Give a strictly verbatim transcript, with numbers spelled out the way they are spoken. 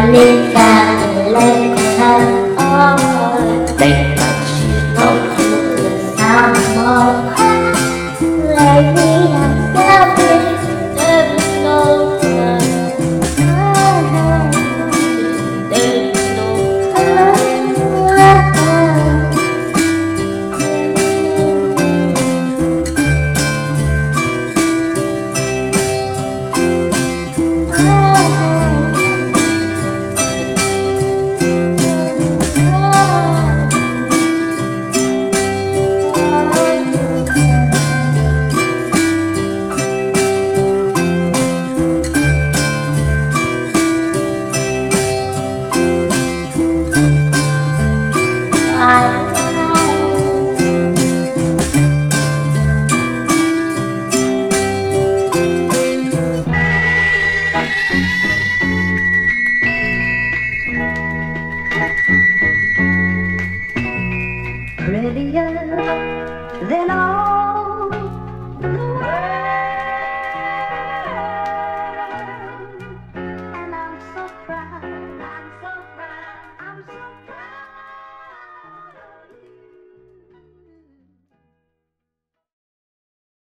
ly ca lên thân ôi tình thật chỉ không cứ sao một Lately I'm selfish, there's no time. There's no time. Prettier than all